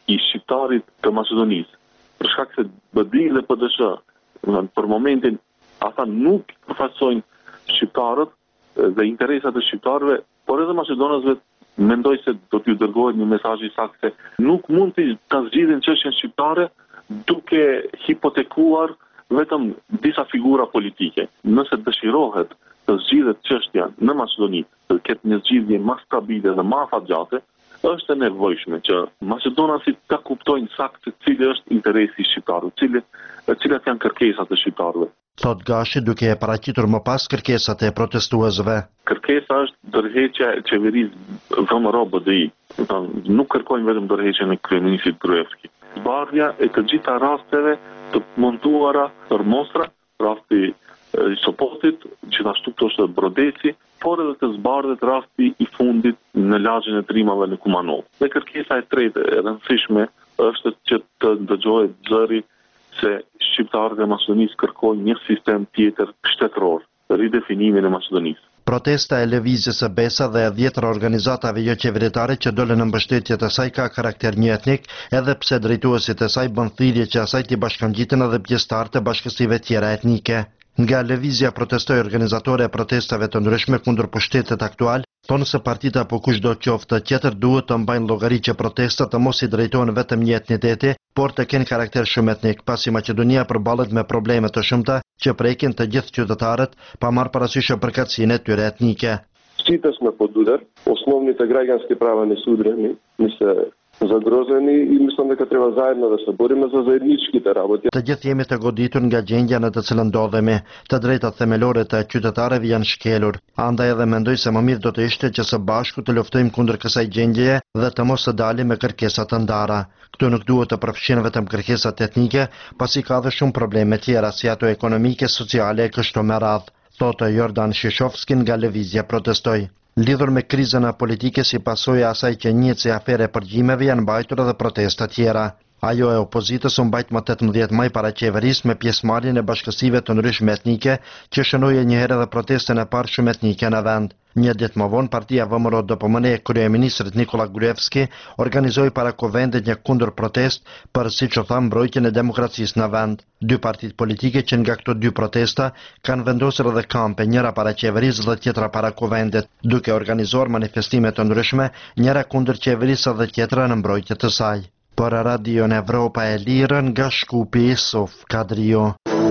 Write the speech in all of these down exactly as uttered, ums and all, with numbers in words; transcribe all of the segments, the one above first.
i shqiptarit të Maqedonisë. Për shkak se B D I dhe P D S për momentin ata nuk përfaqësojnë shqiptarët dhe interesat e shqiptarëve, por edhe maqedonësve mendoj se do t'ju dërgohet një mesazh i saktë se nuk mund të ta zgjidhin çështjen shqiptare duke hipotekuar vetëm disa figura politike. Nëse dëshirohet të zgjidhet çështja në Maqedoni, të ketë një zgjidhje më stabile dhe më afatgjate, është e nevojshme që maqedonasit ta kuptojnë saktë cili është interesi i shqiptarëve, cili, cilat janë kërkesat e shqiptarëve. Thot Gashi duke e paraqitur më pas kërkesat e protestuesve. Kërkesa është dërheqja e qeverisë V M R O B D I. Nuk kërkojnë vetëm dërheqjen e kryeministit Gruevski. Zbardhja e të gjitha rasteve të montuara për mostra, rasti i Sopotit, gjithashtu këto është Brodeci, por edhe të zbardhet rasti i fundit në lagjin e trimave në Kumanov. Dhe kërkesa e tretë e rëndësishme është që të dëgjohet zëri se shqiptarët e Maqedonisë kërkojnë një sistem tjetër shtetëror, ridefinimin e Maqedonisë. Protesta e lëvizjes së Besa dhe e dhjetër organizatave jo qeveritare që dolën në mbështetje të saj ka karakter një etnik, edhe pse drejtuesit e saj bën thirrje që asaj t'i bashkangjiten edhe pjesëtarët e bashkësive tjera etnike. Nga lëvizja protestoi organizatore e protestave të ndryshme kundër pushtetit aktual, thonë se partita apo kushdo qoftë tjetër duhet të mbajnë llogari që protestat të mos i drejtohen vetëm një etniteti, por të kenë karakter shumë etnik, pasi Maqedonia përballet me probleme të shumta që prekin të gjithë qytetarët, pa marrë parasysh përkatësinë e tyre etnike. Считам сме подудар. Основните граѓански права не се удрени, не се zagrozeni i mison дека треба заедно да се бориме за заедничките работи. Të gjithë jemi të goditur nga gjendja në të cilën ndodhemi. Të drejtat themelore të qytetarëve janë shkelur. Andaj edhe mendoj se më mirë do të ishte që së bashku të luftojmë kundër kësaj gjendjeje dhe të mos të dalim me kërkesa të ndara. Këtu nuk duhet të përfshin vetëm kërkesat etnike, pasi ka dhe shumë probleme tjera si ato ekonomike, sociale e kështu me radhë, thotë Jordan Shishovski nga lëvizja protestoi. Lidhur me krizën politike si pasojë e asaj që njihet si afere përgjimeve janë mbajtur edhe protesta tjera. Ajo e opozitës u mbajt më tetëmbëdhjetë maj para qeverisë me pjesëmarrjen e bashkësive të ndryshme etnike që shënoi një herë edhe protestën e parë shumë etnike në vend. Një ditë më vonë, partia V M R O D P M N e kryeministrit Nikola Gruevski organizoi para Kuvendit një kundër protest për, siç u tha, mbrojtjen e demokracisë në vend. Dy partitë politike që nga këto dy protesta kanë vendosur edhe kampe, njëra para qeverisë dhe tjetra para Kuvendit, duke organizuar manifestime të ndryshme, njëra kundër qeverisë dhe tjetra në mbrojtje të saj. Për Radio Evropa e Lirë nga Shkupi, Sof Kadrio.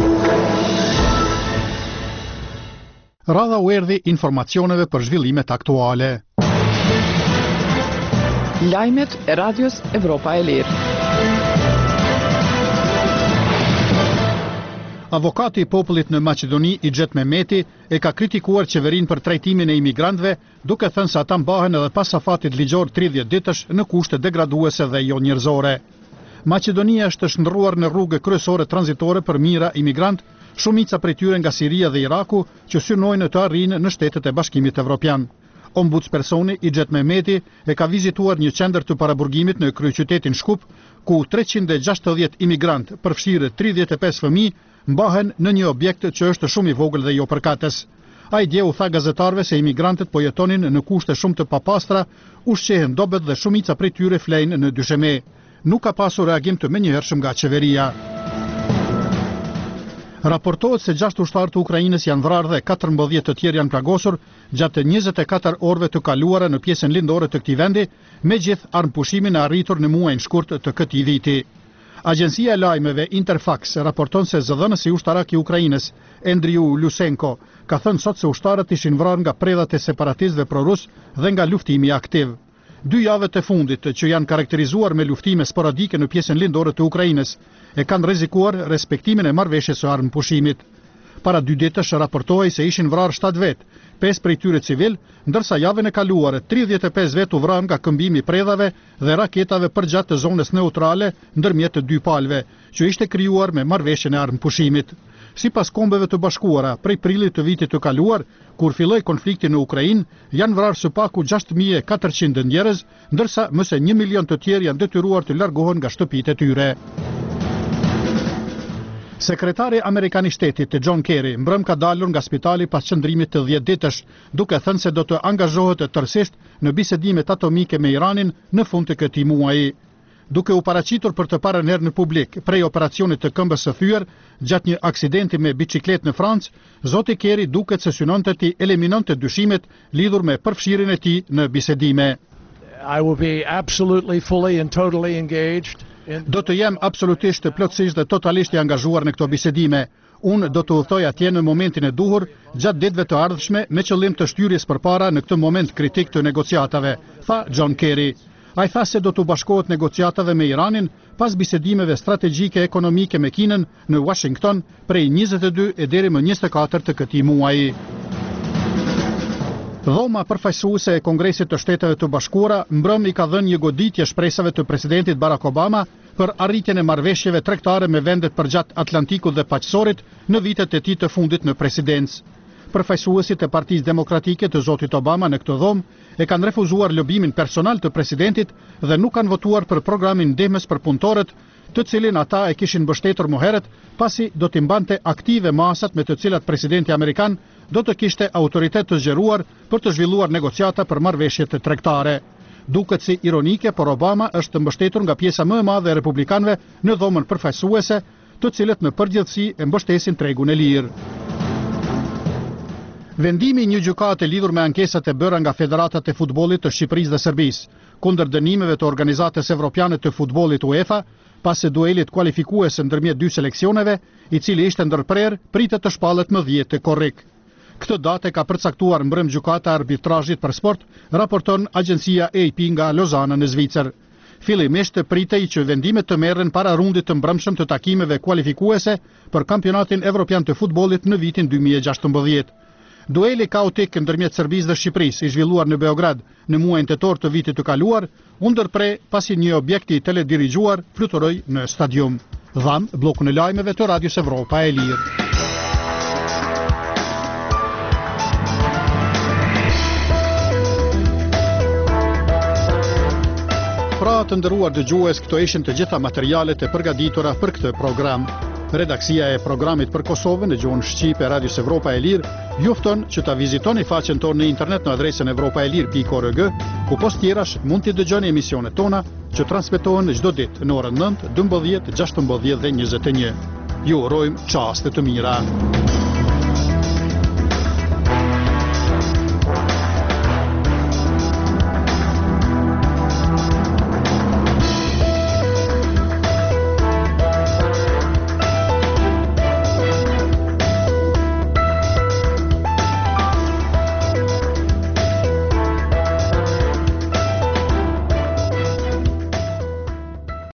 Radha u erdhi informacioneve për zhvillimet aktuale. Lajmet e Radios Evropa e Lirë. Avokati i popullit në Maqedoni, Ixhet Mehmeti, e ka kritikuar qeverinë për trajtimin e imigrantëve, duke thënë se ata mbahen edhe pas afatit ligjor tridhjetë ditësh në kushte degraduese dhe jo njerëzore. Maqedonia është shndërruar në rrugë kryesore tranzitore për mijëra imigrant, shumica prej tyre nga Siria dhe Iraku, që synojnë të arrijnë në Shtetet e Bashkimit Evropian. Ombudspersoni Ixhet Mehmeti e ka vizituar një qendër të paraburgimit në kryeqytetin Shkup, ku treqind e gjashtëdhjetë imigrant, përfshirë tridhjetë e pesë fëmijë, mbahen në një objekt që është shumë i vogël dhe jo përkatës. Ai dje u tha gazetarëve se imigrantët po jetonin në kushte shumë të papastra, ushqehen dobët dhe shumica prej tyre flejnë në dysheme. Nuk ka pasur reagim të menjëhershëm nga qeveria. Raportohet se gjashtë ushtarë të Ukrainës janë vrarë dhe katërmbëdhjetë të tjerë janë plagosur gjatë njëzet e katër orëve të kaluara në pjesën lindore të këtij vendi, megjith armëpushimin e arritur në muajin shkurt të këtij viti. Agjencia e lajmeve Interfax raporton se zëdhënësi ushtarak i Ukrainës, Andriu Lusenko, ka thënë sot se ushtarët ishin vrarë nga predhat e separatistëve prorus dhe nga luftimi aktiv. Dy javët e fundit, që janë karakterizuar me luftime sporadike në pjesën lindore të Ukrainës, e kanë rrezikuar respektimin e marrëveshjes së armëpushimit. Para dy ditësh raportohej se ishin vrarë shtatë vetë, pesë prej tyre civil, ndërsa javën e kaluar tridhjetë e pesë vetë u vranë nga këmbimi i predhave dhe raketave përgjatë të zonës neutrale ndërmjet të dy palëve, që ishte krijuar me marrëveshjen e armëpushimit. Sipas Kombeve të Bashkuara, prej prillit të vitit të kaluar, kur filloi konflikti në Ukrainë, janë vrarë së paku gjashtë mijë e katërqind njerëz, ndërsa më se një milion të tjerë janë detyruar të largohen nga shtëpitë e tyre. Sekretari Amerikan i Shtetit, John Kerry, mbrëm ka dalur nga spitali pas qëndrimit të dhjetë ditësh, duke thënë se do të angazhohet tërësisht në bisedimet atomike me Iranin në fund të këtij muaji. duke u paraqitur për të parën herë në publik prej operacionit të këmbës së thyer gjatë një aksidenti me biçikletë në Francë, zoti Kerry duket se synonte të eliminonte dyshimet lidhur me përfshirjen e tij në bisedime. I will be absolutely fully and totally engaged in... Do të jem absolutisht plotësisht dhe totalisht i angazhuar në këto bisedime. Unë do të udhtoj atje në momentin e duhur, gjatë ditëve të ardhshme, me qëllim të shtyrjes përpara në këtë moment kritik të negociatave, tha John Kerry. Ai tha se do të bashkohet negociatave me Iranin pas bisedimeve strategjike ekonomike me Kinën në Washington prej njëzet e dy e deri më njëzet e katër të këtij muaji. Dhoma përfaqësuese e Kongresit të Shteteve të Bashkuara mbrëm i ka dhënë një goditje shpresave të presidentit Barack Obama për arritjen e marrëveshjeve tregtare me vendet përgjatë Atlantikut dhe Paqësorit në vitet e tij të fundit në presidencë. Përfaqësuesit e Partisë Demokratike të zotit Obama në këtë dhomë e kanë refuzuar lobimin personal të presidentit dhe nuk kanë votuar për programin ndihmës për punëtorët, të cilin ata e kishin mbështetur më herët, pasi do t'i mbante aktive masat me të cilat presidenti amerikan do të kishte autoritet të zgjeruar për të zhvilluar negociata për marrëveshjet tregtare. Duket si ironike, por Obama është mbështetur nga pjesa më e madhe e republikanëve në dhomën përfaqësuese, të cilët në përgjithësi e mbështesin tregun e lirë. Vendimi i një gjykate lidhur me ankesat e bëra nga Federatat e Futbollit të Shqipërisë dhe Serbisë kundër dënimeve të Organizatës Evropiane të Futbollit UEFA, pas së duelit kualifikues ndërmjet dy seleksioneve, i cili ishte ndërprer, pritet të shpallet më dhjetë korrik. Këtë datë ka përcaktuar mbrëm gjykata e arbitrazhit për sport, raporton agjencia A P nga Lozana në Zvicër. Fillimisht pritej që vendimet të merren para rundit të mbrëmshëm të takimeve kualifikuese për kampionatin evropian të futbollit në vitin dy mijë e gjashtëmbëdhjetë. Dueli kaotik ndërmjet Serbisë dhe Shqipërisë i zhvilluar në Beograd në muajin tetor të vitit të kaluar, u ndërpre pasi një objekt i teledirigjuar fluturoi në stadium. Dham bllokun e lajmeve të Radios Evropa e Lirë. Pra të nderuar dëgjues, këto ishin të gjitha materialet e përgatitura për këtë program. Redaksia e programit për Kosovën në gjuhën shqipe e Radios Evropa e Lirë ju fton që ta vizitoni faqen tonë në internet në adresën evropaelir pikë org, ku post tjerash mund t'i dëgjoni emisionet tona që transmetohen çdo ditë në orën nëntë, dymbëdhjetë, gjashtëmbëdhjetë dhe njëzet e një. Ju urojmë çaste të mira.